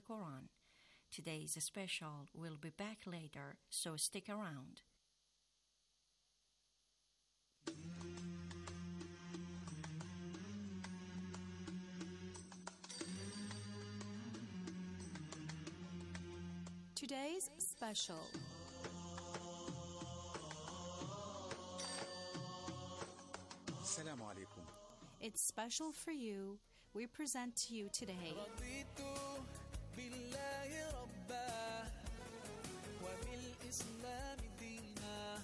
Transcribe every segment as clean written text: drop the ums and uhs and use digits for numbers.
Quran. Today's special will be back later, so stick around. Today's special. Assalamu alaikum. It's special for you. We present to you today رضيت بالله ربا وبالإسلام دينا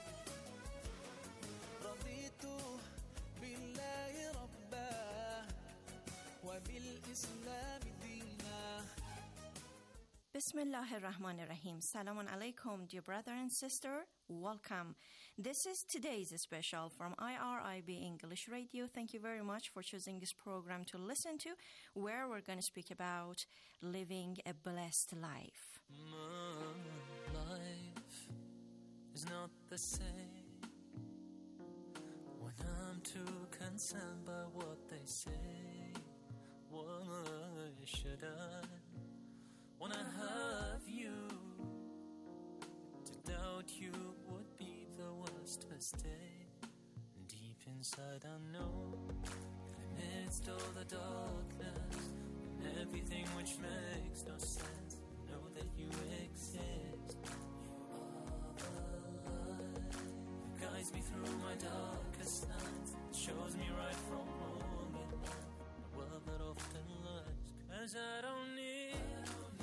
رضيت بالله ربا وبالإسلام دينا Bismillah ar-Rahman ar-Rahim. Salamun alaikum, dear brother and sister. Welcome. This is today's special from IRIB English Radio. Thank you very much for choosing this program to listen to, where we're going to speak about living a blessed life. My life is not the same when I'm too concerned by what they say. Why should I, when I have you, to doubt you would be the worst mistake. Deep inside I know, amidst all the darkness and everything which makes no sense, I know that you exist. You are the light that guides me through my darkest nights, shows me right from wrong at night, the world that often lies. 'Cause I don't need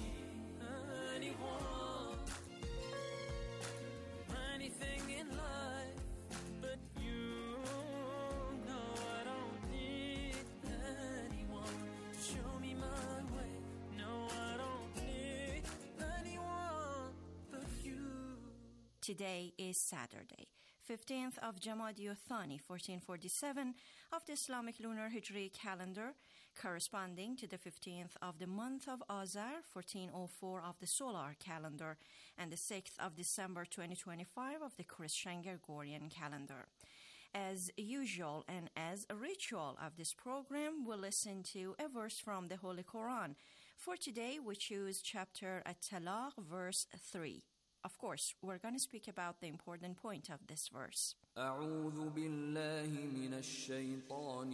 anyone, anything in life but you. No, I don't need anyone to show me my way. No, I don't need anyone but you. Today is Saturday, 15th of Jamadi Thani, 1447 of the Islamic Lunar Hijri calendar, corresponding to the 15th of the month of Azar, 1404 of the solar calendar, and the 6th of December 2025 of the Christian Gregorian calendar. As usual and as a ritual of this program, we'll listen to a verse from the Holy Quran. For today, we choose chapter At-Talaq, verse 3. Of course, we're going to speak about the important point of this verse. أعوذ بالله من الشيطان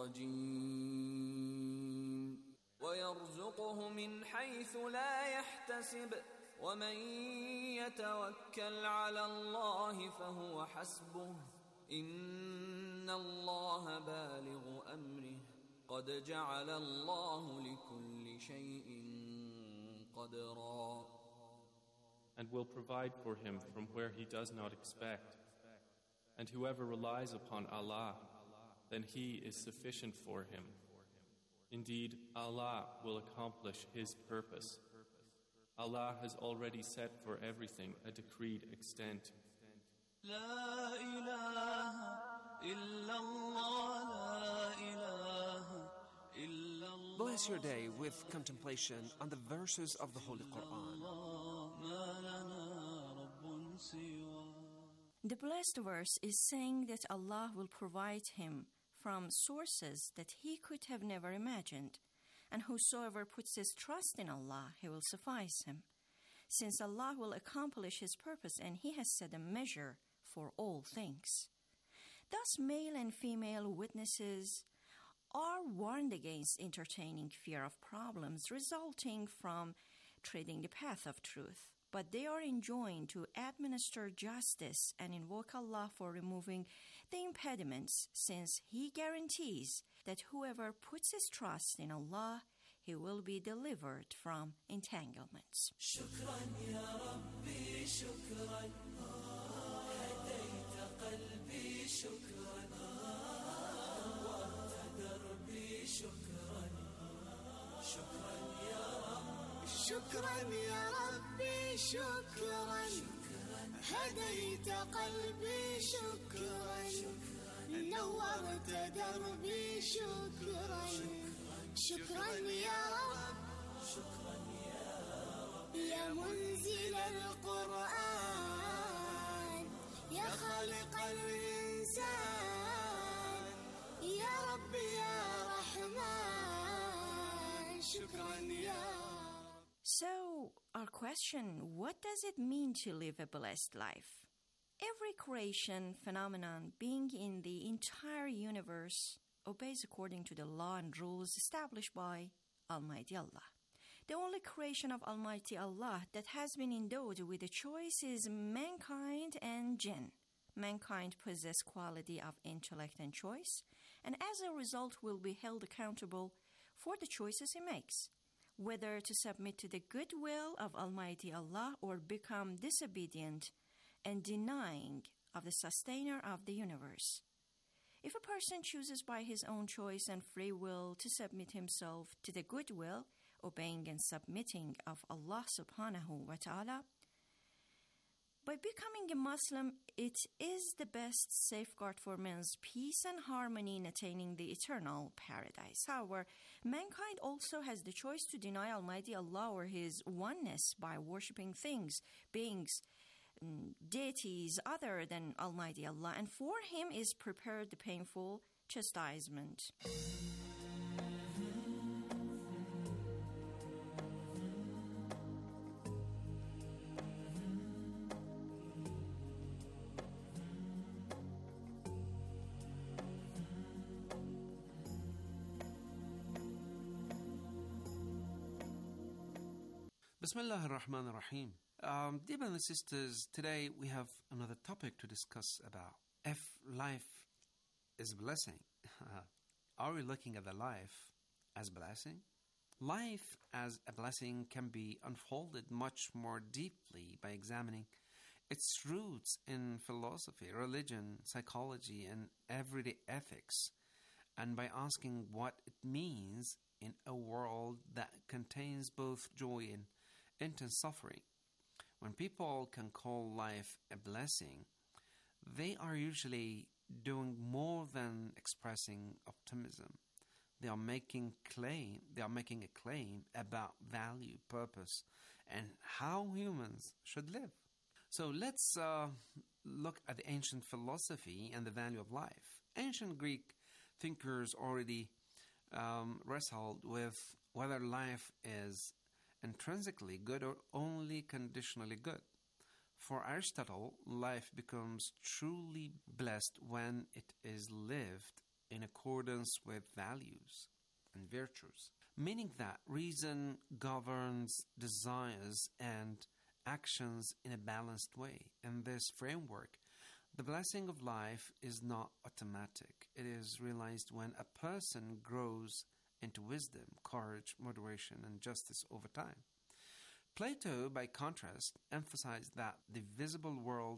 الرجيم ويرزقه من حيث لا يحتسب ومن يتوكل على الله فهو حسبه إن الله بالغ أمره قد جعل الله لكل شيء قدرا. And will provide for him from where he does not expect. And whoever relies upon Allah, then He is sufficient for him. Indeed, Allah will accomplish His purpose. Allah has already set for everything a decreed extent. لا إله إلا الله لا إله إلا الله. Bless your day with contemplation on the verses of the Holy Quran. ما لنا رب سواه. The blessed verse is saying that Allah will provide him from sources that he could have never imagined, and whosoever puts his trust in Allah, He will suffice him, since Allah will accomplish His purpose and He has set a measure for all things. Thus, male and female witnesses are warned against entertaining fear of problems resulting from treading the path of truth. But they are enjoined to administer justice and invoke Allah for removing the impediments, since He guarantees that whoever puts his trust in Allah, he will be delivered from entanglements. شكرا يا ربي شكرا هديت قلبي شكرا نورت دربي شكرا شكرا يا رب شكرا يا ربي شكرا هديت قلبي شكرا نورت دربي شكرا شكرا يا رب شكرا يا رب يا منزل القرآن يا خالق الإنسان يا رب يا رحمن شكرا يا رب. question, what does it mean to live a blessed life? Every creation phenomenon being in the entire universe obeys according to the law and rules established by Almighty Allah. The only creation of Almighty Allah that has been endowed with a choice is mankind and jinn. Mankind possess quality of intellect and choice, and as a result will be held accountable for the choices he makes, whether to submit to the good will of Almighty Allah or become disobedient and denying of the sustainer of the universe. If a person chooses by his own choice and free will to submit himself to the good will, obeying and submitting of Allah subhanahu wa ta'ala, by becoming a Muslim, it is the best safeguard for man's peace and harmony in attaining the eternal paradise. However, mankind also has the choice to deny Almighty Allah or His oneness by worshipping things, beings, deities other than Almighty Allah, and for him is prepared the painful chastisement. Bismillah ar-Rahman ar-Rahim. Dear brothers and sisters, today we have another topic to discuss about. If life is a blessing, are we looking at the life as a blessing? Life as a blessing can be unfolded much more deeply by examining its roots in philosophy, religion, psychology, and everyday ethics, and by asking what it means in a world that contains both joy and intense suffering. When people can call life a blessing, they are usually doing more than expressing optimism. They are making a claim about value, purpose, and how humans should live. So let's look at the ancient philosophy and the value of life. Ancient Greek thinkers already wrestled with whether life is intrinsically good or only conditionally good. For Aristotle, life becomes truly blessed when it is lived in accordance with values and virtues, meaning that reason governs desires and actions in a balanced way. In this framework, the blessing of life is not automatic. It is realized when a person grows into wisdom, courage, moderation, and justice over time. Plato, by contrast, emphasized that the visible world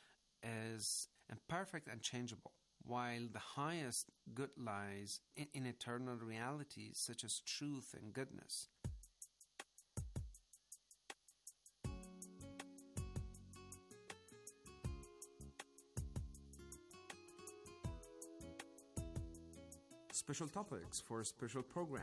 is imperfect and changeable, while the highest good lies in eternal realities such as truth and goodness. Special topics for a special program.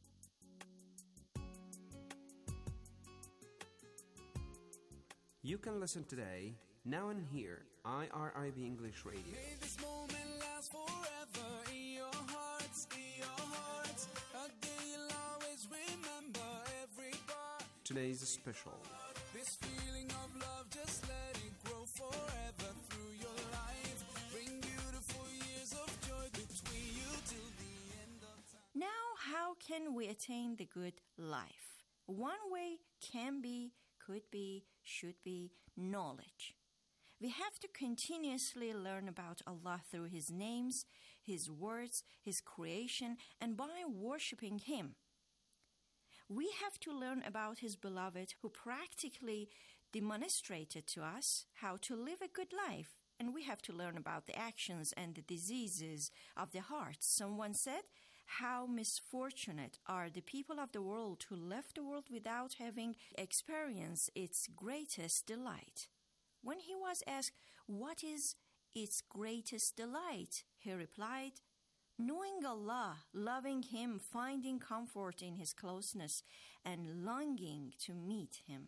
You can listen today, now and here, IRIB English Radio. May this moment last forever in your hearts, a day you'll always remember every part. Today's special. This feeling of love, just let it grow forever through your life. Bring beautiful years of joy between you till the end of time. Now, how can we attain the good life? One way can be, could be, should be knowledge. We have to continuously learn about Allah through His names, His words, His creation, and by worshipping Him. We have to learn about His beloved who practically demonstrated to us how to live a good life. And we have to learn about the actions and the diseases of the heart. Someone said, how misfortunate are the people of the world who left the world without having experienced its greatest delight. When he was asked, what is its greatest delight? He replied, knowing Allah, loving Him, finding comfort in His closeness, and longing to meet Him.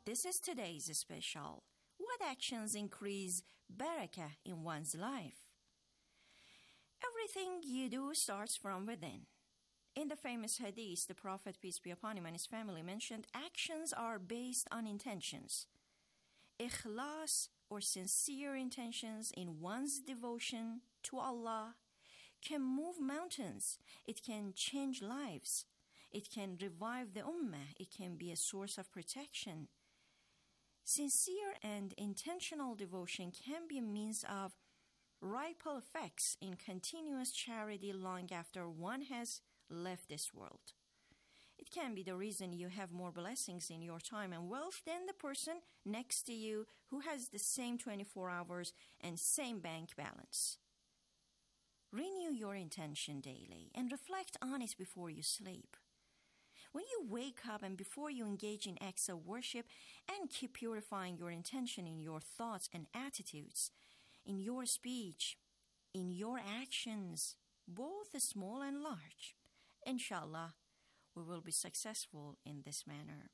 This is today's special. What actions increase barakah in one's life? Everything you do starts from within. In the famous hadith, the Prophet, peace be upon him, and his family mentioned actions are based on intentions. Ikhlas, or sincere intentions in one's devotion to Allah, can move mountains. It can change lives. It can revive the ummah. It can be a source of protection. Sincere and intentional devotion can be a means of ripple effects in continuous charity long after one has left this world. It can be the reason you have more blessings in your time and wealth than the person next to you who has the same 24 hours and same bank balance. Renew your intention daily and reflect on it before you sleep. When you wake up and before you engage in acts of worship, and keep purifying your intention in your thoughts and attitudes, in your speech, in your actions, both small and large. Inshallah, we will be successful in this manner.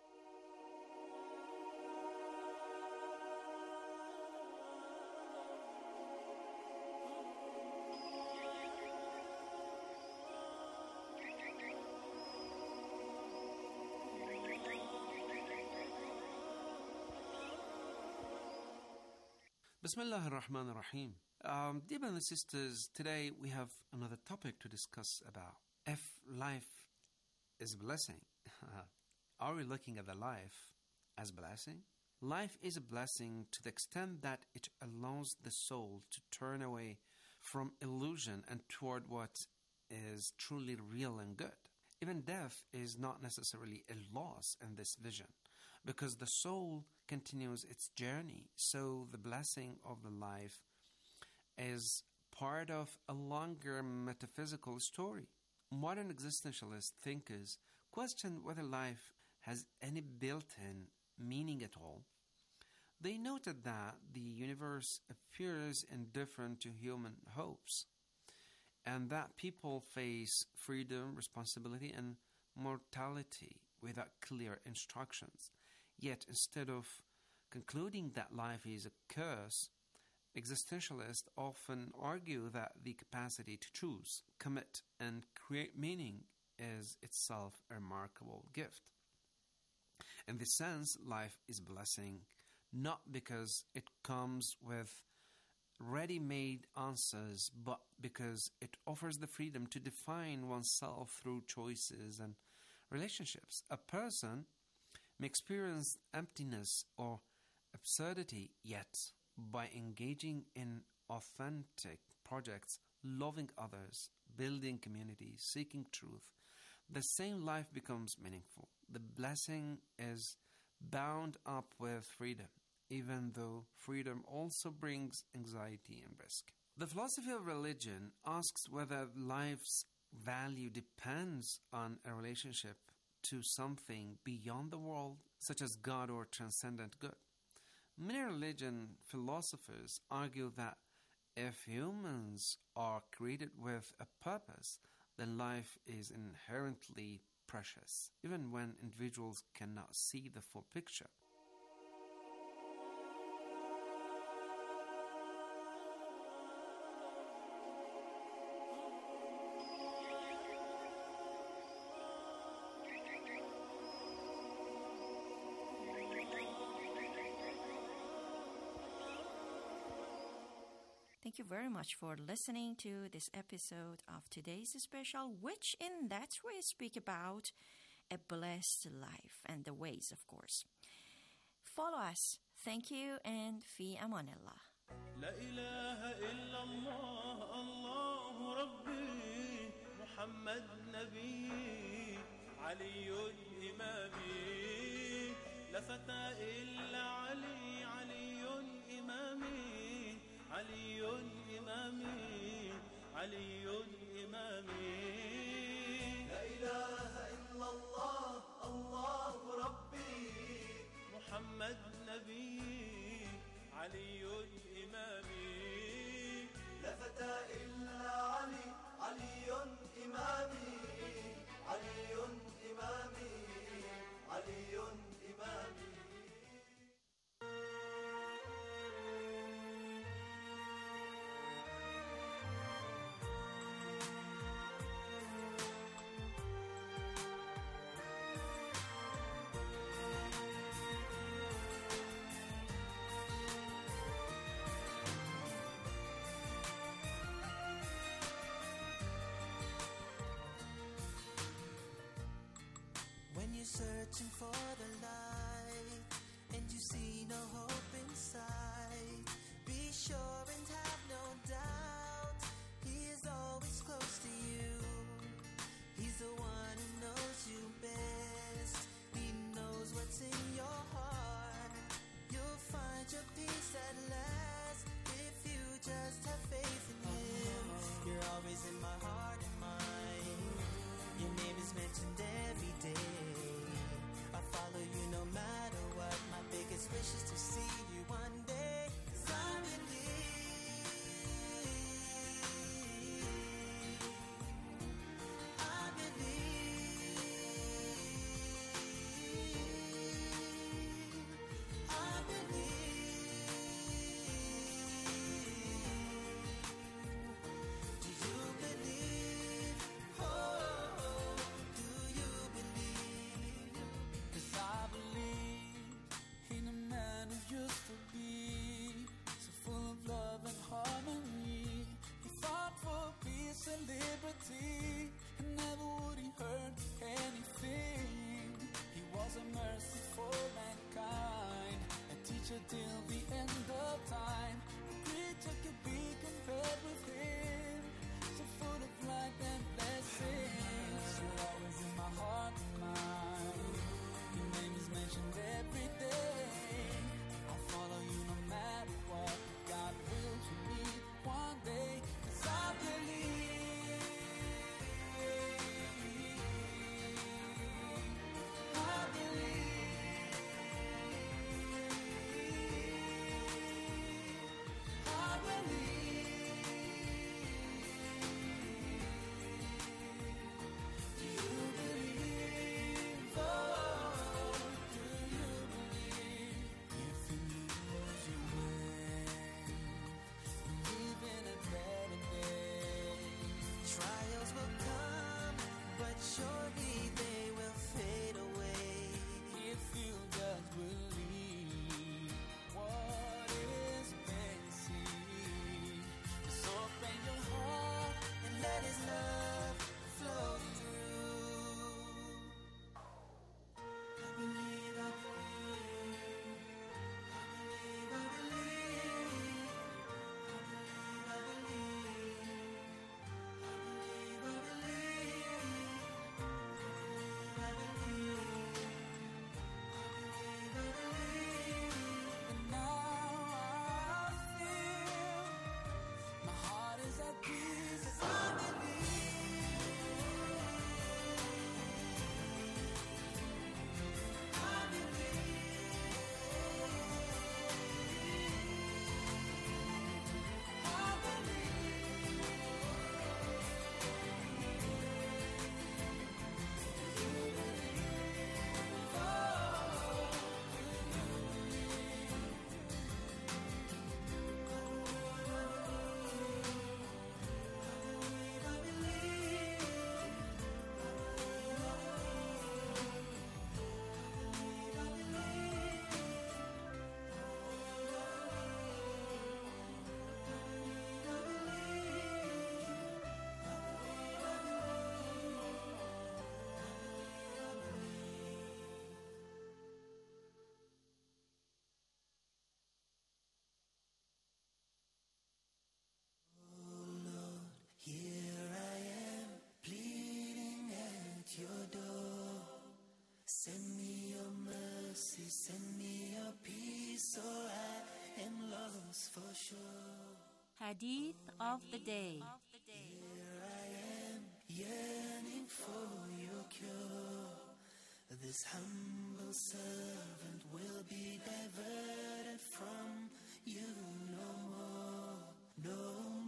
Bismillah ar-Rahman ar-Rahim. Dear brothers and sisters, today we have another topic to discuss about. If life is a blessing, are we looking at the life as blessing? Life is a blessing to the extent that it allows the soul to turn away from illusion and toward what is truly real and good. Even death is not necessarily a loss in this vision, because the soul continues its journey. So the blessing of the life is part of a longer metaphysical story. Modern existentialist thinkers question whether life has any built-in meaning at all. They noted that the universe appears indifferent to human hopes, and that people face freedom, responsibility, and mortality without clear instructions. Yet, instead of concluding that life is a curse, existentialists often argue that the capacity to choose, commit, and create meaning is itself a remarkable gift. In this sense, life is a blessing, not because it comes with ready-made answers, but because it offers the freedom to define oneself through choices and relationships. A person may experience emptiness or absurdity, yet by engaging in authentic projects, loving others, building communities, seeking truth, the same life becomes meaningful. The blessing is bound up with freedom, even though freedom also brings anxiety and risk. The philosophy of religion asks whether life's value depends on a relationship to something beyond the world, such as God or transcendent good. Many religion philosophers argue that if humans are created with a purpose, then life is inherently precious, even when individuals cannot see the full picture. Thank you very much for listening to this episode of today's special, which in that way speak about a blessed life and the ways, of course. Follow us. Thank you, and fi amanillah. لا إله إلا الله الله ربي محمد نبي علي إمامي لا فتى إلا علي علي إمامي علي إمامي علي إمامي لا إله إلا الله الله ربي محمد نبي علي إمامي لا فتى إلا علي علي إمامي علي إمامي علي إمامي searching for the light, and you see no hope inside. Be sure and have no doubt, He is always close to you. He's the one who knows you best. He knows what's in your heart. You'll find your peace at last if you just have faith in Him. You're always in my heart and mind. Your name is mentioned every day. I follow you no matter what. My biggest wish is to see you one day. 'Cause I believe, I believe, I believe. Do you believe? Oh, do you believe? 'Cause I believe in a man who used to be so full of love and harmony. He fought for peace and liberty, and never would he hurt anything. He was a mercy for mankind, a teacher till the end of time. A creature could be compared with him, so full of light and blessings. You're always in my heart and mind. Your name is mentioned every day. I'll follow you no matter what. God wills you meet one day. 'Cause I believe, I believe, I believe. Do you believe? Oh, do you believe? If you lose your way, live in a better day. Trials will come, but surely they will fade away. If you just believe what is basic, just open your heart And let His love flow through. I believe, I believe, I believe, I believe, I believe, I believe, I believe, I believe, I believe. and now I feel my heart is at peace. 'Cause I Here I am, pleading at your door. Send me your mercy, send me your peace, or I am lost for sure. Hadith of the Day. Here I am, yearning for your cure. This humble servant will be diverted from you no more, no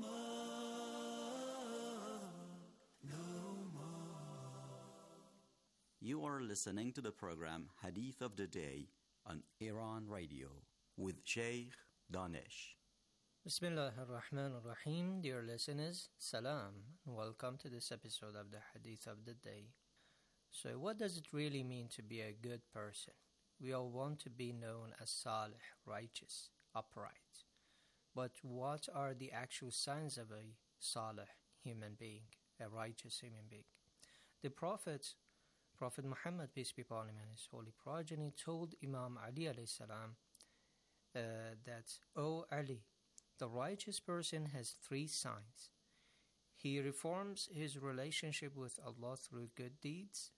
more, no more. You are listening to the program Hadith of the Day on Iran Radio with Sheikh Danish. Bismillah ar-Rahman ar-Rahim. Dear listeners, salam, and welcome to this episode of the Hadith of the Day. So what does it really mean to be a good person? We all want to be known as salih, righteous, upright. But what are the actual signs of a salih human being, a righteous human being? The Prophet Prophet Muhammad, peace be upon him, and his holy progeny told Imam Ali alayhi salam that, O Ali, the righteous person has 3 signs. He reforms his relationship with Allah through good deeds.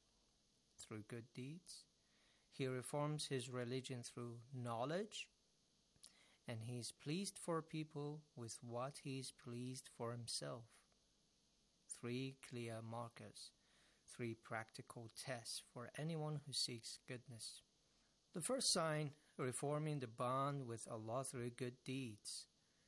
He reforms his religion through knowledge. And he is pleased for people with what he is pleased for himself. 3 clear markers, 3 practical tests for anyone who seeks goodness. The first sign, reforming the bond with Allah through good deeds.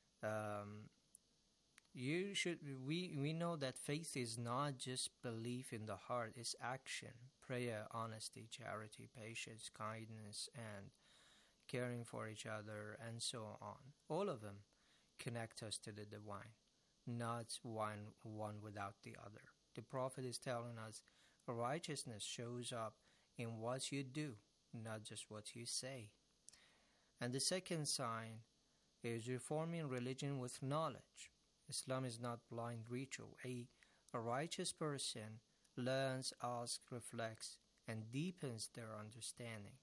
We know that faith is not just belief in the heart, it's action, prayer, honesty, charity, patience, kindness, and caring for each other, and so on. All of them connect us to the divine, not one without the other. The Prophet is telling us righteousness shows up in what you do, not just what you say. And the second sign is reforming religion with knowledge. Islam is not blind ritual. A righteous person learns, asks, reflects, and deepens their understanding.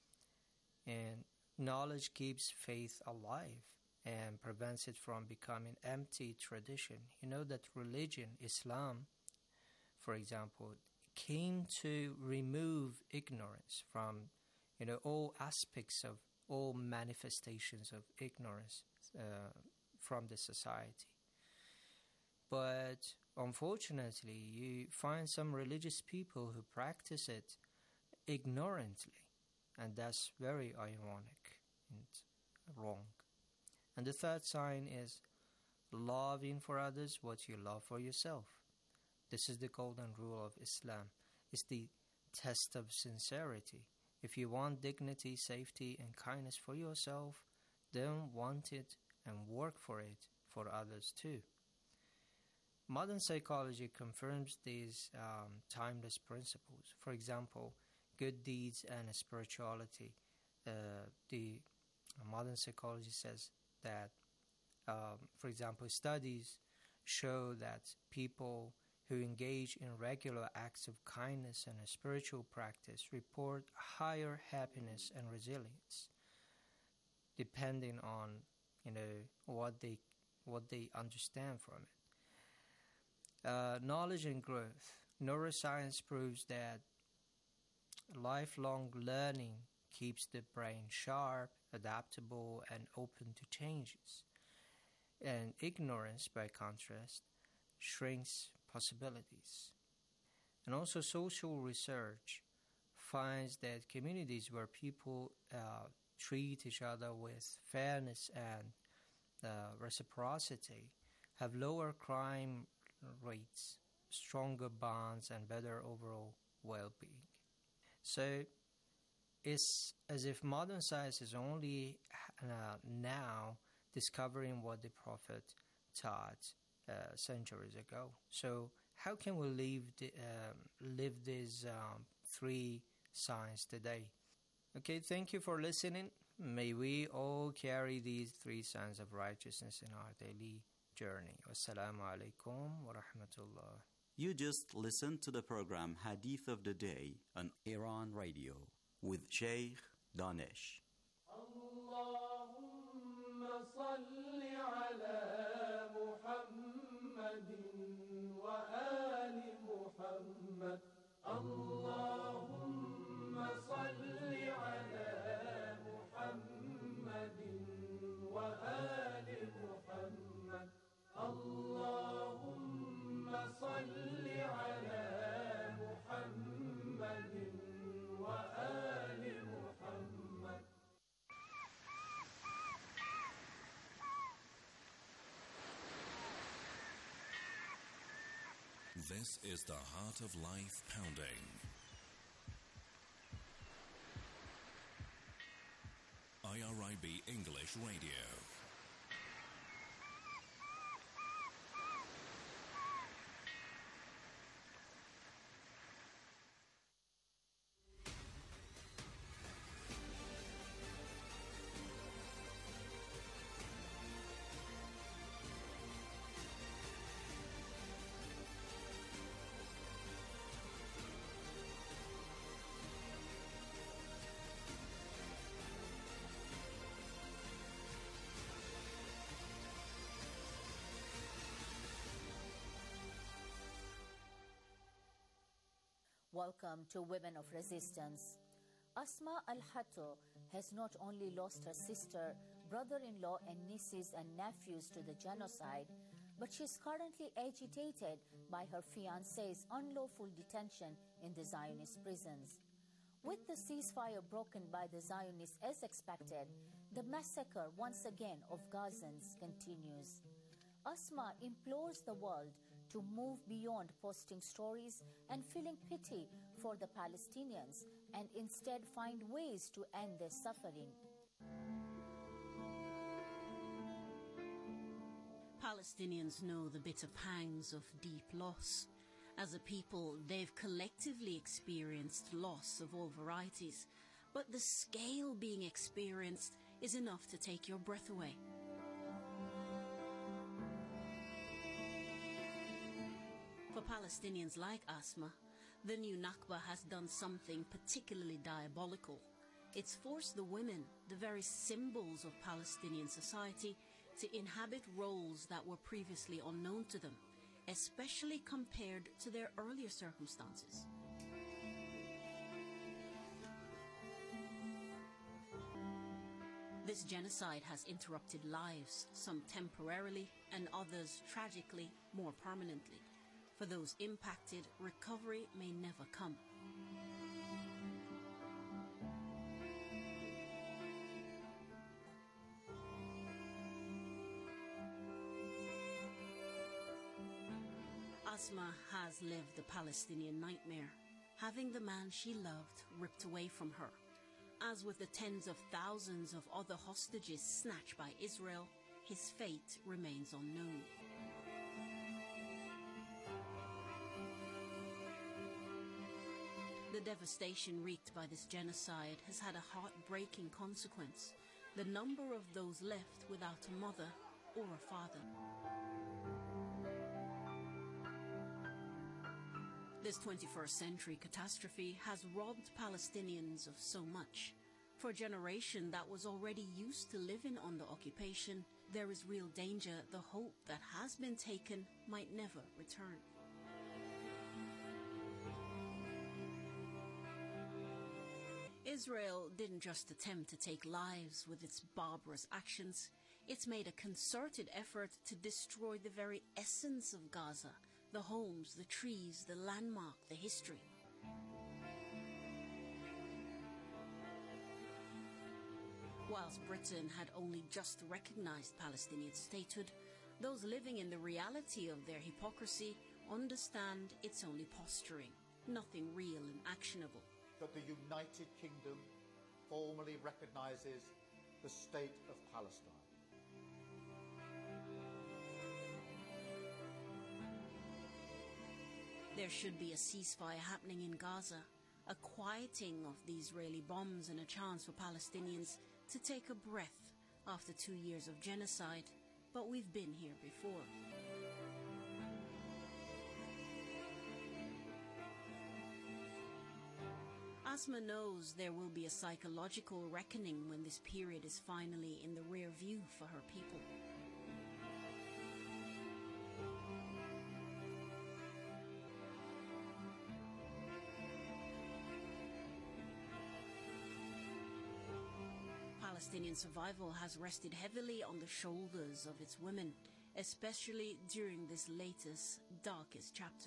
And knowledge keeps faith alive and prevents it from becoming empty tradition. You know that religion, Islam, for example, came to remove ignorance from, all aspects of all manifestations of ignorance from the society. But unfortunately, you find some religious people who practice it ignorantly, and that's very ironic and wrong. And the third sign is loving for others what you love for yourself. This is the golden rule of Islam. It's the test of sincerity. If you want dignity, safety, and kindness for yourself, then want it and work for it for others too. Modern psychology confirms these timeless principles. For example, good deeds and spirituality. The modern psychology says that, for example, studies show that people who engage in regular acts of kindness and a spiritual practice report higher happiness and resilience, depending on what they understand from it. Knowledge and growth. Neuroscience proves that lifelong learning keeps the brain sharp, adaptable, and open to changes. And ignorance, by contrast, shrinks possibilities. And also social research finds that communities where people treat each other with fairness and reciprocity have lower crime rates, stronger bonds, and better overall well-being. So it's as if modern science is only now discovering what the Prophet taught centuries ago. So how can we live these 3 signs today? Okay, thank you for listening. May we all carry these 3 signs of righteousness in our daily journey. Wassalamu alaikum wa rahmatullah. You just listened to the program Hadith of the Day on Iran Radio with Sheikh Danish. Allahumma salli ala Muhammadin wa ali Muhammad. Allahumma salli ala Muhammadin wa ali Muhammad. Allahumma salli ala Muhammadin wa ali Muhammad. This is the Heart of Life Pounding. IRIB English Radio. Welcome to Women of Resistance. Asma Al-Hatto has not only lost her sister, brother-in-law and nieces and nephews to the genocide, but she's currently agitated by her fiancé's unlawful detention in the Zionist prisons. With the ceasefire broken by the Zionists as expected, the massacre once again of Gazans continues. Asma implores the world to move beyond posting stories and feeling pity for the Palestinians and instead find ways to end their suffering. Palestinians know the bitter pangs of deep loss. As a people, they've collectively experienced loss of all varieties, but the scale being experienced is enough to take your breath away. For Palestinians like Asma, the new Nakba has done something particularly diabolical. It's forced the women, the very symbols of Palestinian society, to inhabit roles that were previously unknown to them, especially compared to their earlier circumstances. This genocide has interrupted lives, some temporarily and others tragically, more permanently. For those impacted, recovery may never come. Asma has lived the Palestinian nightmare, having the man she loved ripped away from her. As with the tens of thousands of other hostages snatched by Israel, his fate remains unknown. The devastation wreaked by this genocide has had a heartbreaking consequence: the number of those left without a mother or a father. This 21st century catastrophe has robbed Palestinians of so much. For a generation that was already used to living under occupation, there is real danger the hope that has been taken might never return. Israel didn't just attempt to take lives with its barbarous actions. It's made a concerted effort to destroy the very essence of Gaza: the homes, the trees, the landmark, the history. Whilst Britain had only just recognized Palestinian statehood, those living in the reality of their hypocrisy understand it's only posturing, nothing real and actionable. That the United Kingdom formally recognizes the state of Palestine. There should be a ceasefire happening in Gaza, a quieting of the Israeli bombs, and a chance for Palestinians to take a breath after 2 years of genocide. But we've been here before. Asma knows there will be a psychological reckoning when this period is finally in the rear view for her people. Palestinian survival has rested heavily on the shoulders of its women, especially during this latest, darkest chapter.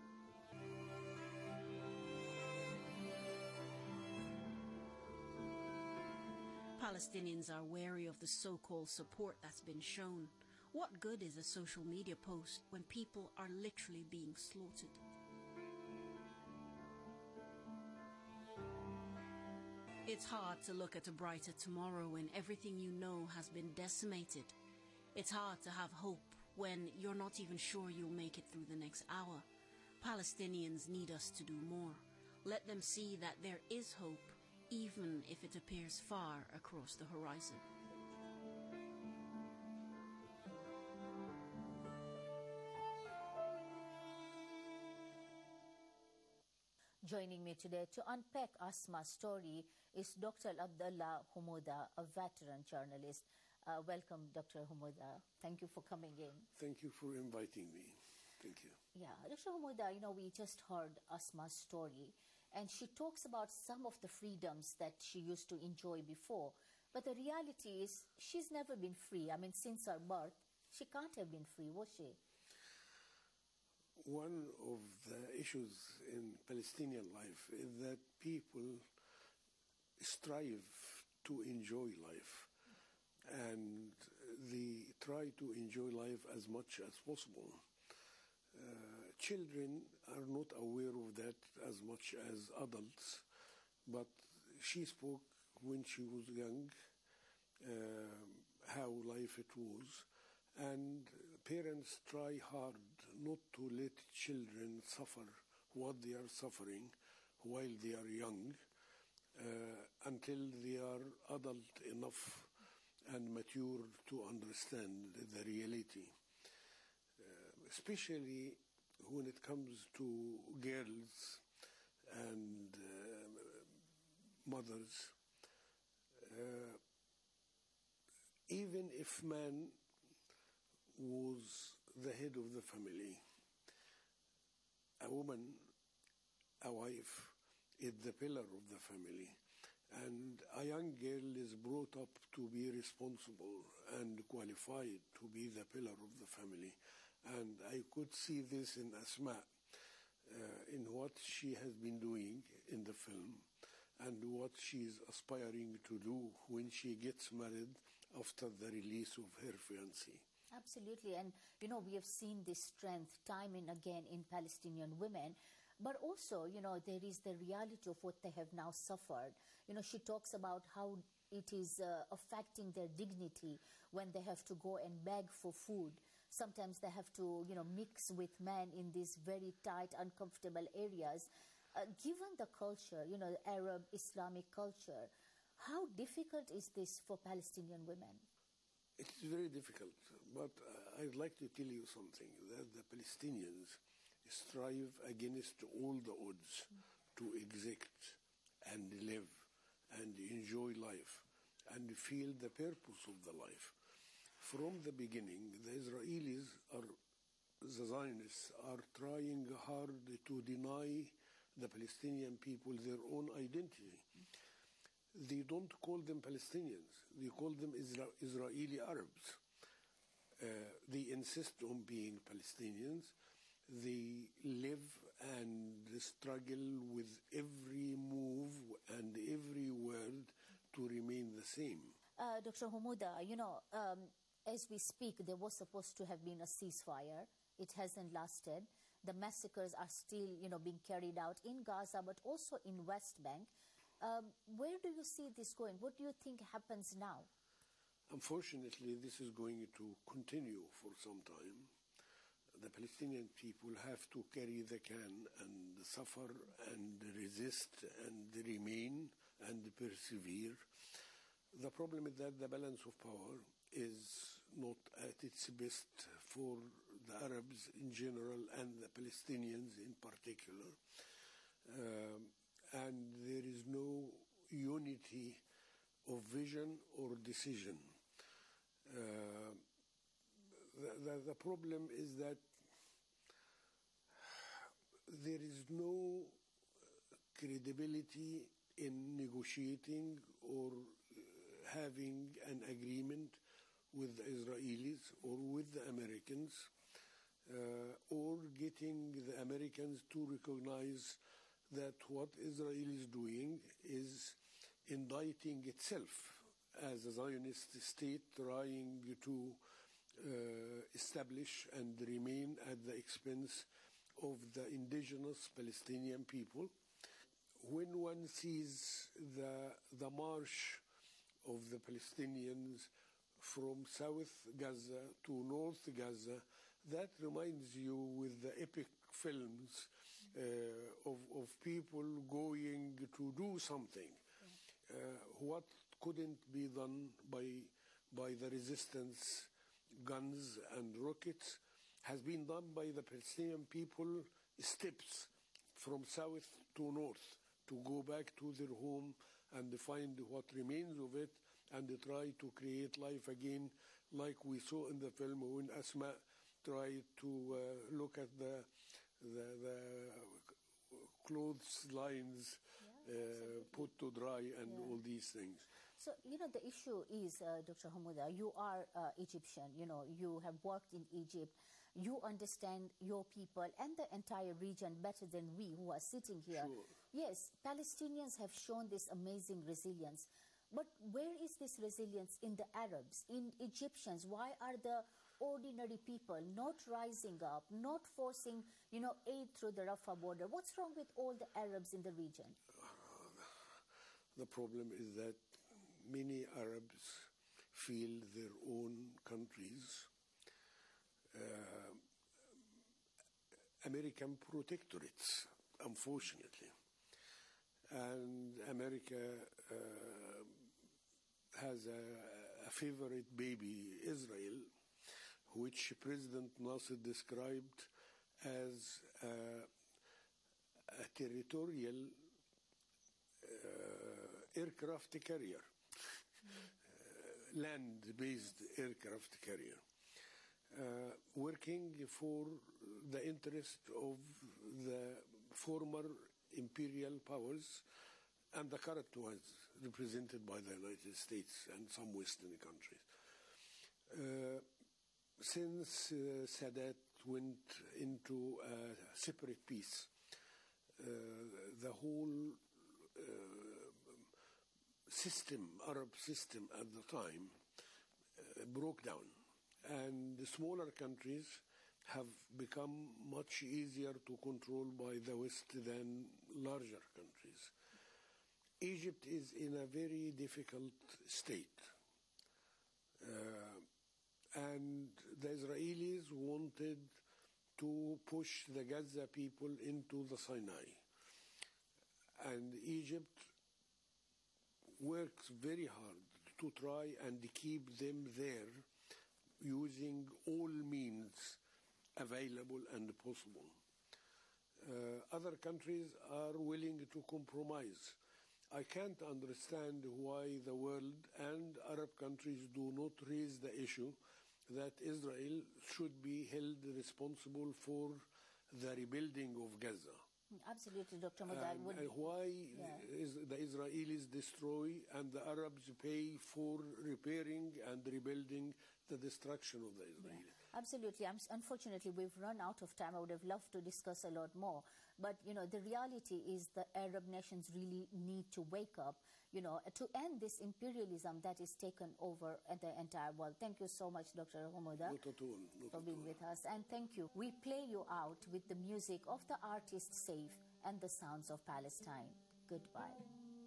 Palestinians are wary of the so-called support that's been shown. What good is a social media post when people are literally being slaughtered? It's hard to look at a brighter tomorrow when everything you know has been decimated. It's hard to have hope when you're not even sure you'll make it through the next hour. Palestinians need us to do more. Let them see that there is hope, even if it appears far across the horizon. Joining me today to unpack Asma's story is Dr. Abdullah Humouda, a veteran journalist. Welcome, Dr. Humouda. Thank you for coming in. Thank you for inviting me. Thank you. Yeah, Dr. Hummuda, we just heard Asma's story, and she talks about some of the freedoms that she used to enjoy before. But the reality is, she's never been free. I mean, since her birth, she can't have been free, was she? One of the issues in Palestinian life is that people strive to enjoy life, and they try to enjoy life as much as possible. Children are not aware of that as much as adults, but she spoke when she was young, how life it was, and parents try hard not to let children suffer what they are suffering while they are young, until they are adult enough and mature to understand the reality. Especially when it comes to girls and mothers. Even if man was the head of the family, a woman, a wife, is the pillar of the family. And a young girl is brought up to be responsible and qualified to be the pillar of the family. And I could see this in Asma, in what she has been doing in the film and what she is aspiring to do when she gets married after the release of her fiancé. Absolutely. And, we have seen this strength time and again in Palestinian women. But also, there is the reality of what they have now suffered. She talks about how it is affecting their dignity when they have to go and beg for food. Sometimes they have to, mix with men in these very tight, uncomfortable areas. Given the culture, the Arab Islamic culture, how difficult is this for Palestinian women? It is very difficult, but I'd like to tell you something, that the Palestinians strive against all the odds to exist and live and enjoy life and feel the purpose of the life. From the beginning, the Israelis the Zionists are trying hard to deny the Palestinian people their own identity. They don't call them Palestinians. They call them Israeli Arabs. They insist on being Palestinians. They live and struggle with every move and every word to remain the same. Dr. Hummuda, as we speak, there was supposed to have been a ceasefire. It hasn't lasted. The massacres are still, being carried out in Gaza, but also in West Bank. Where do you see this going? What do you think happens now? Unfortunately, this is going to continue for some time. The Palestinian people have to carry the can and suffer and resist and remain and persevere. The problem is that the balance of power is not at its best for the Arabs in general and the Palestinians in particular. And there is no unity of vision or decision. The problem is that there is no credibility in negotiating or having an agreement with the Israelis or with the Americans, or getting the Americans to recognize that what Israel is doing is indicting itself as a Zionist state trying to establish and remain at the expense of the indigenous Palestinian people. When one sees the march of the Palestinians from South Gaza to North Gaza, that reminds you with the epic films of people going to do something. What couldn't be done by the resistance, guns and rockets, has been done by the Palestinian people steps from south to north to go back to their home and find what remains of it and try to create life again, like we saw in the film when Asma try to look at the clothes lines put to dry and all these things. So, the issue is, Dr. Hamouda, you are Egyptian, you have worked in Egypt. You understand your people and the entire region better than we who are sitting here. Sure. Yes, Palestinians have shown this amazing resilience. But where is this resilience in the Arabs, in Egyptians? Why are the ordinary people not rising up, not forcing, aid through the Rafah border? What's wrong with all the Arabs in the region? The problem is that many Arabs feel their own countries American protectorates, unfortunately. And America has a favorite baby, Israel, which President Nasser described as a territorial aircraft carrier, land-based aircraft carrier, working for the interest of the former imperial powers and the current ones represented by the United States and some Western countries. Since Sadat went into a separate peace, the whole Arab system at the time broke down, and the smaller countries have become much easier to control by the West than larger countries. Egypt is in a very difficult state, and the Israelis wanted to push the Gaza people into the Sinai, and Egypt works very hard to try and keep them there using all means available and possible. Other countries are willing to compromise. I can't understand why the world and Arab countries do not raise the issue that Israel should be held responsible for the rebuilding of Gaza. Absolutely, Dr. Mudar. And why is the Israelis destroy and the Arabs pay for repairing and rebuilding the destruction of the Israelis? Absolutely. Unfortunately, we've run out of time. I would have loved to discuss a lot more. But, the reality is the Arab nations really need to wake up, to end this imperialism that is taken over the entire world. Thank you so much, Dr. Hamouda, for being with us. And thank you. We play you out with the music of the artist Saif and the sounds of Palestine. Goodbye.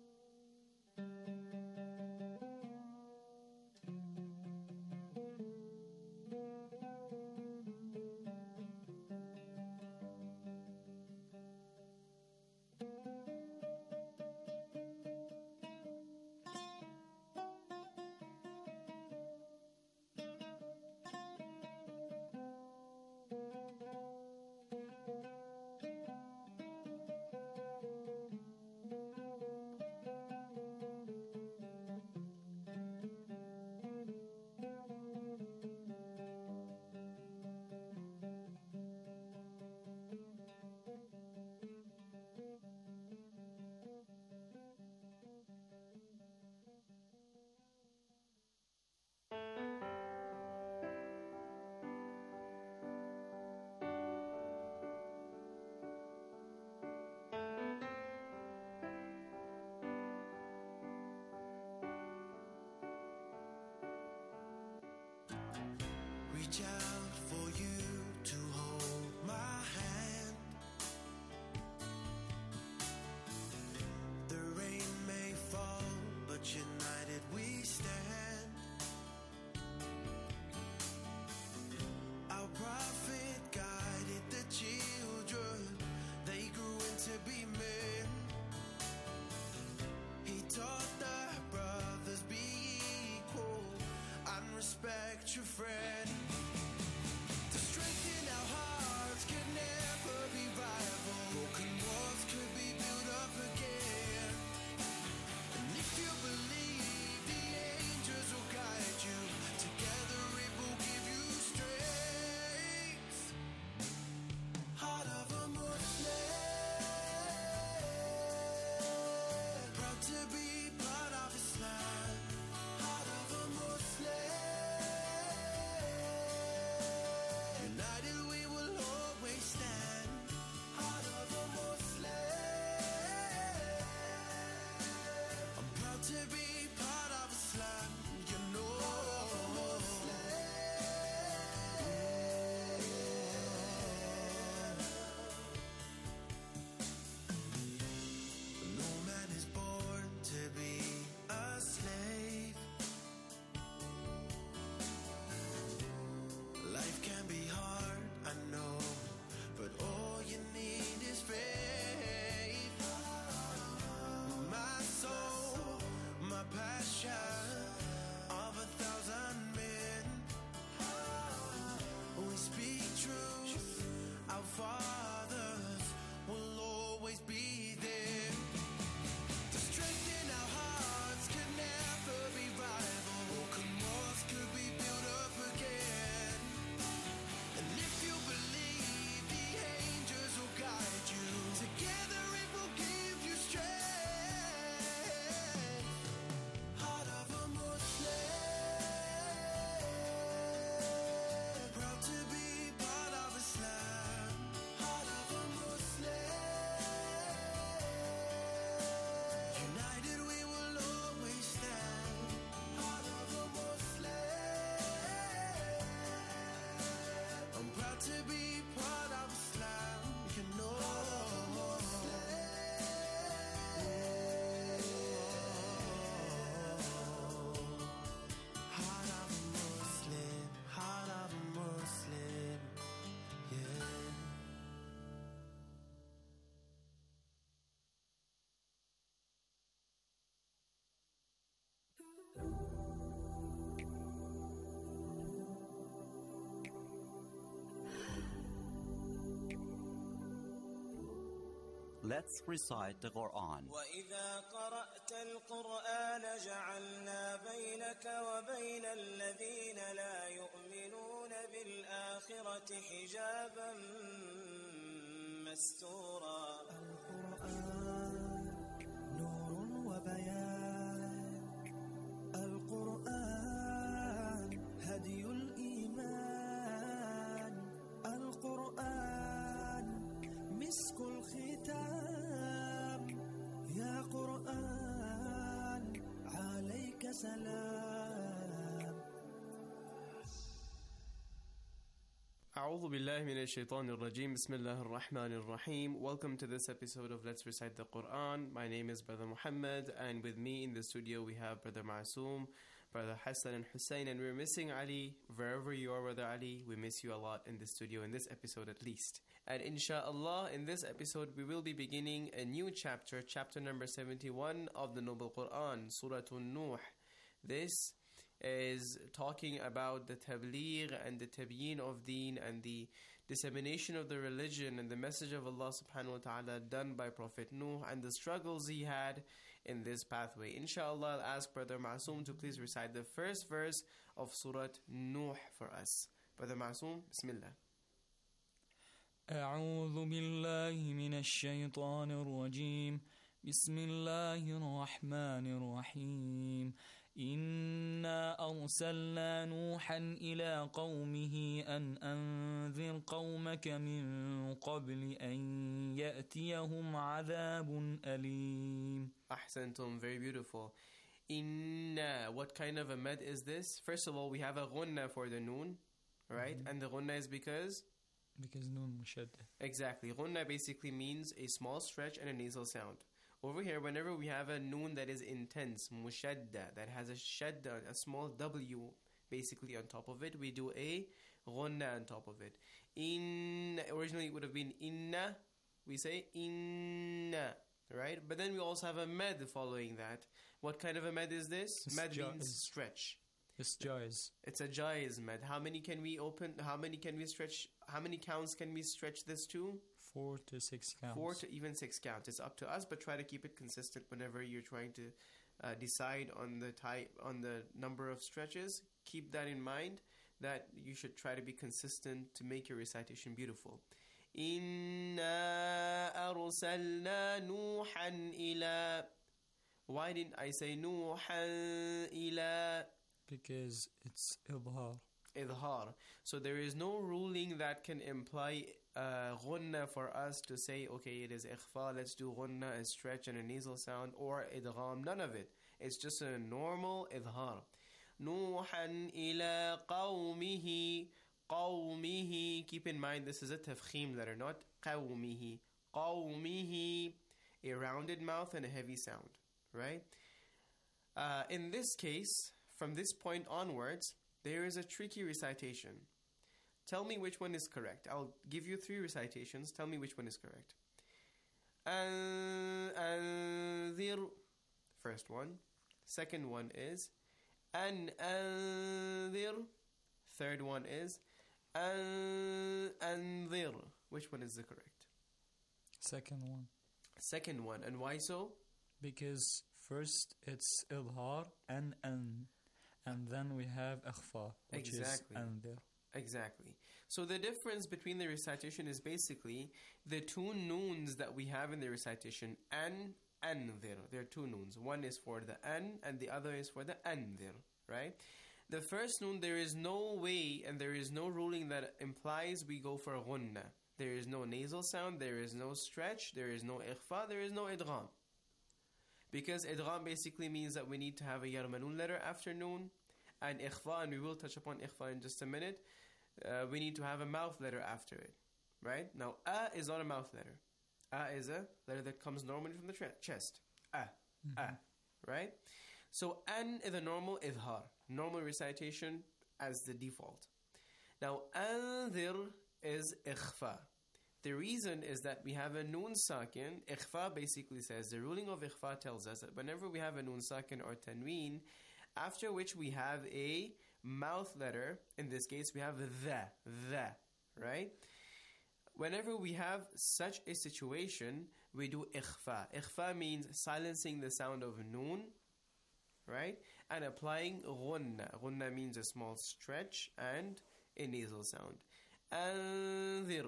Reach out for you to hold my hand. The rain may fall, but united we stand. Our prophet guided the children, they grew into be men. He taught the brothers be equal and respect your friend. Together it will give you strength. to be part of Islam, you know. Heart of a Muslim, heart of a Muslim, yeah. Let's recite the Quran. وإذا قرأت القرآن جعلنا بينك وبين الذين لا يؤمنون بالآخرة حجابا مستورا. نور وبيان، القرآن هدي الإيمان، القرآن مسك الختام، يا قرآن عليك سلام. أعوذ بالله من الشيطان الرجيم. بسم الله الرحمن الرحيم. Welcome to this episode of Let's Recite the Quran. My name is Brother Muhammad, and with me in the studio we have Brother Masoom, Brother Hassan and Hussein, and we're missing Ali. Wherever you are, Brother Ali, we miss you a lot in the studio, in this episode at least. And inshallah, in this episode we will be beginning a new chapter, chapter number 71 of the Noble Quran, Surah An-Nuh. This is talking about the tabligh and the tabyin of deen and the dissemination of the religion and the message of Allah subhanahu wa ta'ala done by Prophet Nuh and the struggles he had in this pathway. Inshallah, I'll ask Brother Masoom to please recite the first verse of Surah Nuh for us. Brother Masoom, Bismillah. أعوذ بالله من الشيطان الرجيم. بسم الله الرحمن الرحيم. إنا أرسلنا نوحا إلى قومه أن أنذر قومك من قبل أن يأتيهم عذاب أليم. Ahsantum, very beautiful. Inna, what kind of a med is this? First of all, we have a ghunna for the noon, right? And the ghunna is because noon mushadda. Exactly. Ghunna basically means a small stretch and a nasal sound. Over here, whenever we have a noon that is intense, mushadda, that has a shadda, a small W basically on top of it, we do a ghunna on top of it. Originally it would have been inna, we say inna, right? But then we also have a med following that. What kind of a med is this? Med means stretch. It's jaiz. It's a jaiz med. How many can we open? How many can we stretch? How many counts can we stretch this to? 4 to 6 counts. 4 to even 6 counts. It's up to us, but try to keep it consistent whenever you're trying to decide on the number of stretches. Keep that in mind, that you should try to be consistent to make your recitation beautiful. Inna arsalna Nuhan ila. Why didn't I say Nuhan ila? Because it's idhar. Idhar. So there is no ruling that can imply ghunna for us to say, okay, it is ikhfa, let's do ghunna, a stretch and a nasal sound, or idgham, none of it. It's just a normal idhar. Nuhan ila qawmihi. Qawmihi. Keep in mind, this is a tafkhim letter, not qawmihi. Qawmihi. A rounded mouth and a heavy sound, right? In this case, from this point onwards, there is a tricky recitation. Tell me which one is correct. I'll give you 3 recitations. Tell me which one is correct. Anzir. First one. Second one is anzir. Third one is anzir. Which one is the correct? Second one. Second one. And why so? Because first it's idhar and then we have akhfa, which is anzir. Exactly. So the difference between the recitation is basically the 2 noons that we have in the recitation, an, anzir. There are 2 noons. One is for the an and the other is for the anzir, right? The first noon, there is no way and there is no ruling that implies we go for ghunna. There is no nasal sound, there is no stretch, there is no ikhfa, there is no idgham. Because idgham basically means that we need to have a yarmanun letter after noon, and ikhfa, and we will touch upon ikhfa in just a minute. we need to have a mouth letter after it, right? Now, a is not a mouth letter. A is a letter that comes normally from the chest. A, right? So, an is a normal idhar, normal recitation as the default. Now, anzir is ikhfa. The reason is that we have a noon sakin. Ikhfa basically says, the ruling of ikhfa tells us that whenever we have a noon sakin or tanween, after which we have a mouth letter, in this case we have the, right? Whenever we have such a situation, we do ikhfa. Ikhfa means silencing the sound of noon, right? And applying ghunna. Ghunna means a small stretch and a nasal sound. Anzir.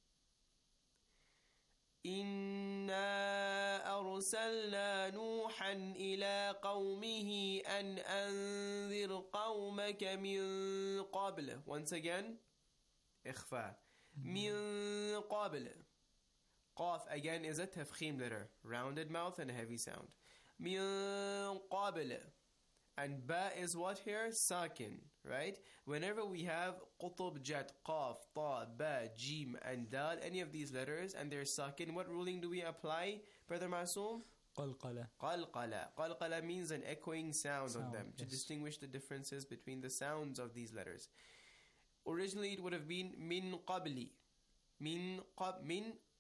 إنا أرسلنا نوحا إلى قومه أن أنذر قومك من قبل. Once again, إخفاء. من قبل. قاف again is a تفخيم letter, rounded mouth and a heavy sound. من قبل. And ba is what here? Sakin, right? Whenever we have qutub, jat, qaf, ta, ba, jim, and dal, any of these letters, and they're sakin, what ruling do we apply, Brother Masoom? Qalqala. Qalqala. Qalqala means an echoing sound on them, to distinguish the differences between the sounds of these letters. Originally, it would have been min qabli. Min qabli.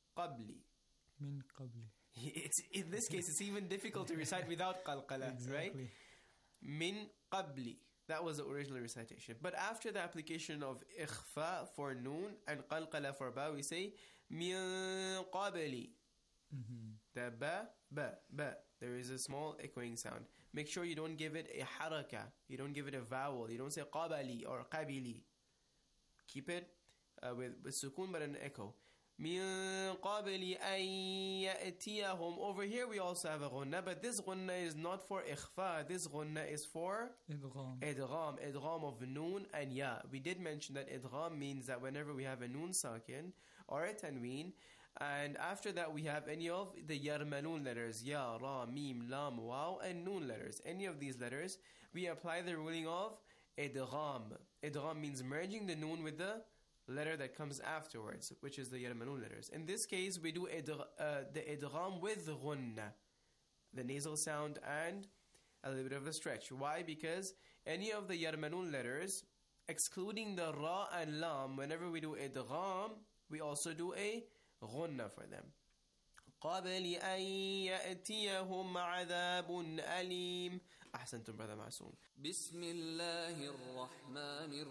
Min qabli. In this case, it's even difficult to recite without qalqala, right? Min qabli. That was the original recitation. But after the application of ikhfa for noon and qalqala for ba, we say min qabli. The ba. There is a small echoing sound. Make sure you don't give it a haraka. You don't give it a vowel. You don't say qabali or qabili. Keep it with sukun but an echo. من قبل أن يأتيهم. Over here we also have a ghunna, but this ghunna is not for ikhfa. This ghunna is for idgham of noon and ya. We did mention that idgham means that whenever we have a noon sakin or a tanween, and after that we have any of the yarmalun letters, ya, ra, mim, lam, waw, and noon letters. Any of these letters, we apply the ruling of idgham. Idgham means merging the noon with the letter that comes afterwards, which is the yarmalun letters. In this case, we do the idgham with ghunna, the nasal sound and a little bit of a stretch. Why? Because any of the yarmalun letters, excluding the ra and lam, whenever we do idgham, we also do a ghunna for them. قبل أن يأتيهم عذاب أليم. أحسنتم brother Masoom. بسم الله الرحمن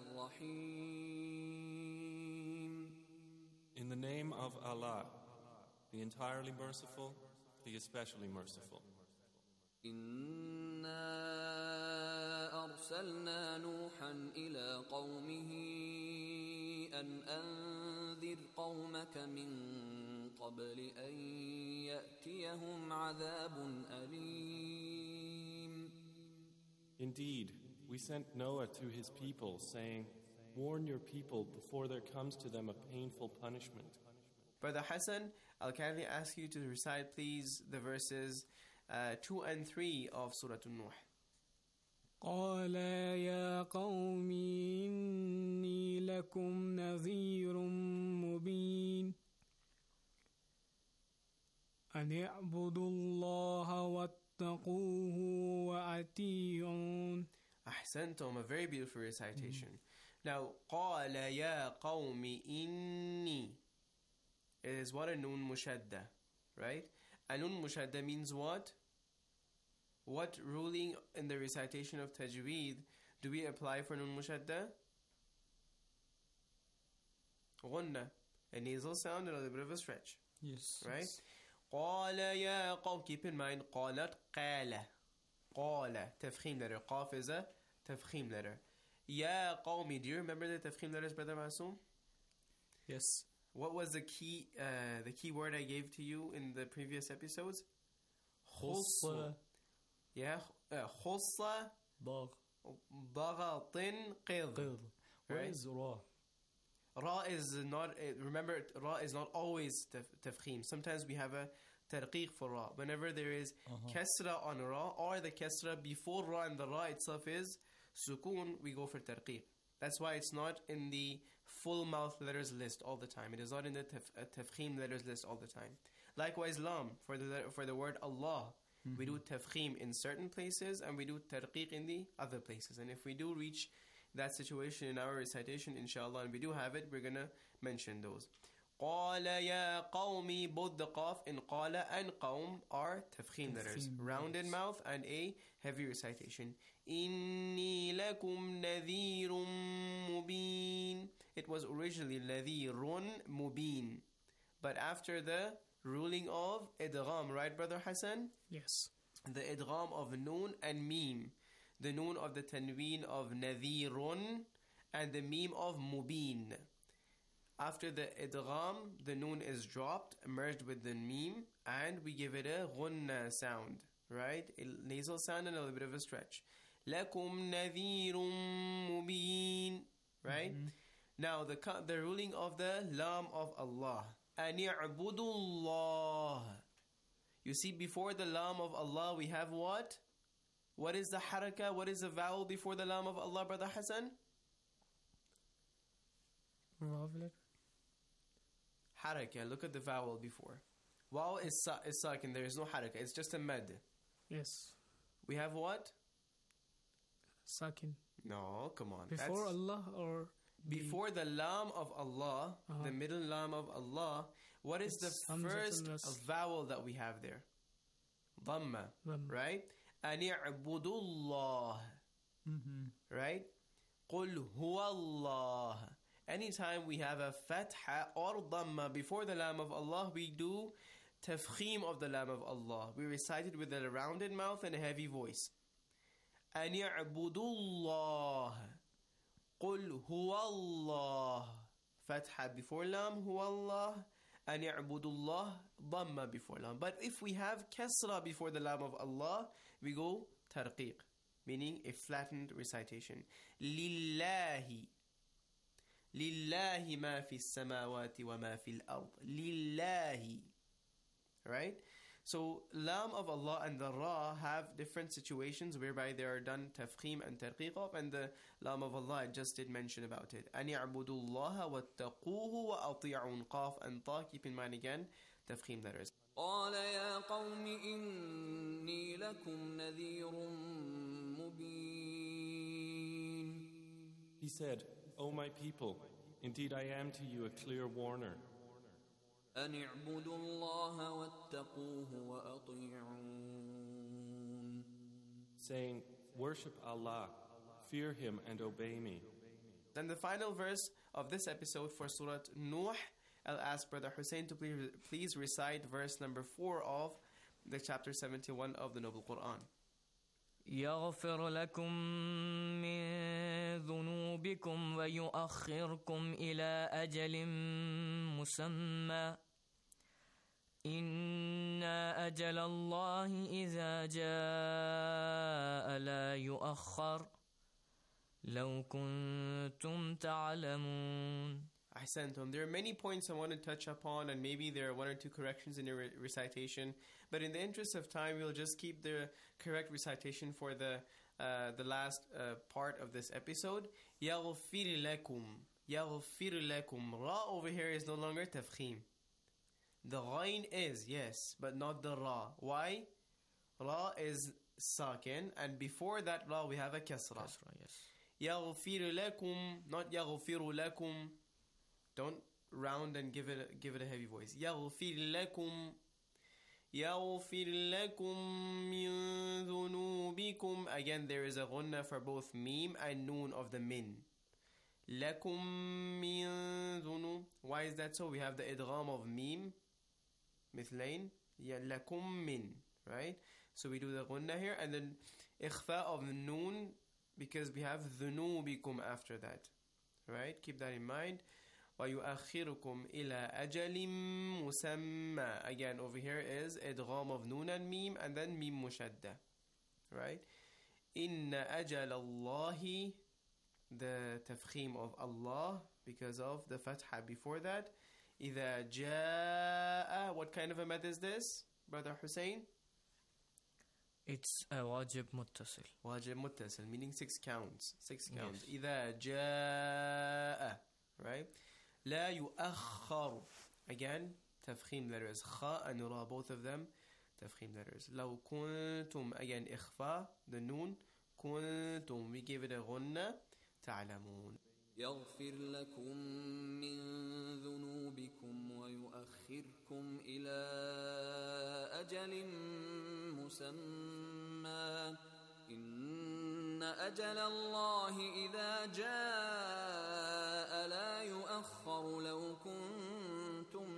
الرحيم. In the name of Allah, the entirely merciful, the especially merciful. إنا أرسلنا نوحا إلى قومه أن أنذر قومك من قبل أن يأتيهم عذاب أليم. Indeed, we sent Noah to his people, saying, warn your people before there comes to them a painful punishment. Brother Hassan, I'll kindly ask you to recite, please, the verses 2 and 3 of Surah An-Nuh. قال يا قوم إني لكم نذير مبين أن اعبدوا الله واتقوه وأطيعون. أحسنتم, a very beautiful recitation. Now, قال يا قوم إني, it is what a nun mushadda, right? A nun mushadda means what? What ruling in the recitation of tajweed do we apply for nun mushadda? Ghunna, a nasal sound and a little bit of a stretch. Yes. Right? قال يا قوم. Keep in mind, قالت قال. قال, تفخيم letter. قاف is a tafkhim letter. Ya qawmi. Do you remember the tafkhim letters, Brother Masoom? Yes. What was the key word I gave to you in the previous episodes? Khussa. Yeah. Khussa. Daghatin qid. Where is ra? Ra is not, remember, Ra is not always tafkhim. Sometimes we have a tarqiq for Ra. Whenever there is kasra on Ra, or the kasra before Ra and the Ra itself is sukun, we go for tarqiq. That's why it's not in the full mouth letters list all the time. It is not in the tafkhim letters list all the time. Likewise, lam, for the word Allah. We do tafkhim in certain places and we do tarqiq in the other places. And if we do reach that situation in our recitation, inshallah, and we do have it, we're going to mention those. قَالَ يَا قَوْمِ Both the qaf in قَالَ and قَوْم are tafkhim letters. Rounded mouth and a heavy recitation. إِنِّي لَكُمْ نَذِيرٌ مُبِينٌ. It was originally نَذِيرٌ مُبِينٌ. But after the ruling of idgham, right, Brother Hassan? Yes. The idgham of noon and meme. The noon of the tanween of nadhirun and the meme of mubin. After the idgham, the noon is dropped, merged with the meme, and we give it a ghunna sound, right? A nasal sound and a little bit of a stretch. Lakum nadhirun mubin, right? Now the ruling of the lam of Allah. An i'budullah. You see, before the lam of Allah, we have what? What is the harakah? What is the vowel before the lam of Allah, Brother Hassan? Harakah. Look at the vowel before. Waw is sakin. There is no harakah. It's just a med. Yes. We have what? Sakin. No, come on. Before Allah or... Before the lam of Allah, the middle lam of Allah, what is the first vowel that we have there? Dhamma, right? An i'budullah, right? Qul huwa Allah. Anytime we have a fatha or dhamma before the lam of Allah, we do tafkhim of the lam of Allah. We recite it with a rounded mouth and a heavy voice. An i'budullah. قُلْ هُوَ اللَّهُ. Fatha before lam, huwa Allah. An i'budullah, dhamma before lam. But if we have kasra before the lam of Allah, we go tarqiq, meaning a flattened recitation. Lillahi. Lillahi ma fi samawati wa ma fi al-ard. Lillahi. Right? So, lam of Allah and the ra have different situations whereby they are done tafkhim and tarqiq of, and the lam of Allah I just did mention about it. أَنِ اعْبُدُوا اللَّهَ وَاتَّقُوهُ وَأَطِيعُوا qaf and ta, keep in mind again, tafkhim letters. قال يا قوم إني لكم نذير مبين. He said, O my people, indeed I am to you a clear warner. أن اعبدوا الله واتقوه وأطيعون. Saying, worship Allah, fear Him and obey me. Then the final verse of this episode for Surah Nuh, I'll ask Brother Hussein to please recite verse number 4 of the chapter 71 of the Noble Quran. يغفر لكم من ذنوبكم ويؤخركم إلى أجل مسمى إن أجل الله إذا جاء لا يؤخر لو كنتم تعلمون. Ahsantum. There are many points I want to touch upon, and maybe there are one or two corrections in your recitation. But in the interest of time, we'll just keep the correct recitation for the last part of this episode. يَغْفِرْ لَكُمْ. يَغْفِرْ لَكُمْ. Ra over here is no longer tafkhim. The ghain is, yes, but not the ra. Why? Ra is sakin, and before that ra we have a kasra. Kasra, yes. يَغْفِرْ لَكُمْ, not يَغْفِرُ لَكُمْ. Don't round and give it a heavy voice. يَغْفِرْ لَكُمْ. يَغْفِرْ لَكُمْ مِنْ ذُنُوبِكُمْ. Again, there is a ghunna for both meme and noon of the min. لَكُمْ مِنْ ذُنُوب. Why is that so? We have the idgham of meme, mithlain. لَكُمْ min, right? So we do the ghunna here, and then ikhfa of noon, because we have ذُنُوبِكُمْ after that, right? Keep that in mind. وَيُؤَخِّرُكُمْ إِلَىٰ أَجَلٍ مُسَمَّى. Again, over here is idgham of noon and meme, and then meme mushadda, right? إِنَّ أَجَلَ اللَّهِ, the tafkhim of Allah, because of the fatha before that. إِذَا جَاءَ. What kind of a mad is this, Brother Hussein? It's a wajib muttasil. Wajib muttasil, meaning 6 counts. 6 counts. إذا جاء, right? لا يؤخر. Again, تفخيم letters. خاء and را, both of them. تفخيم letters. لو كنتم, again, إخفاء, the noon. كنتم, we give it a غنة. تعلمون. يغفر لكم من ذنوبكم ويؤخركم إلى أجل مسمى إن أجل الله إذا جاء لا يؤخر لو كنتم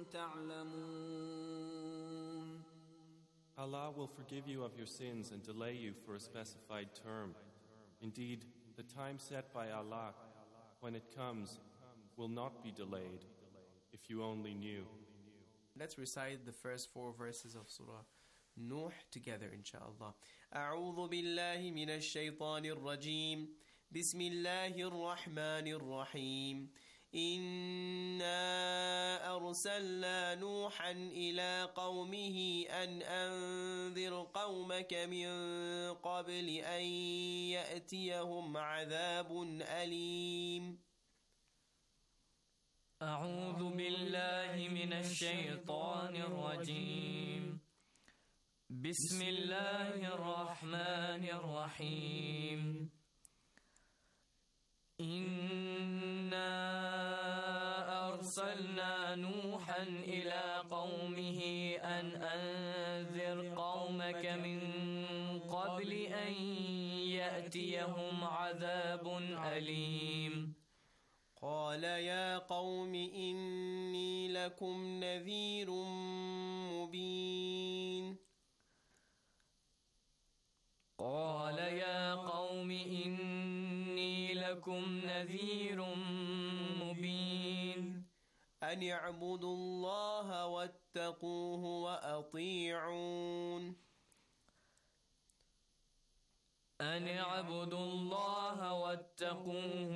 تعلمون. Allah will forgive you of your sins and delay you for a specified term. Indeed, the time set by Allah, when it comes, will not be delayed, if you only knew. Let's recite the first 4 verses of Surah Nuh together, inshallah. أعوذ بالله من الشيطان الرجيم. بسم الله الرحمن الرحيم. إنا أرسلنا نوحا إلى قومه أن أنذر قومك من قبل أن يأتيهم عذاب أليم. أعوذ بالله من الشيطان الرجيم. بسم الله الرحمن الرحيم. إنا أرسلنا نوحا إلى قومه أن أنذر قومك من قبل أن يأتيهم عذاب أليم. قال يا قوم إني لكم نذير مبين. قال يا قوم إني لكم نذير مبين. أن اعبدوا الله واتقوه وأطيعون. أن اعبدوا الله واتقوه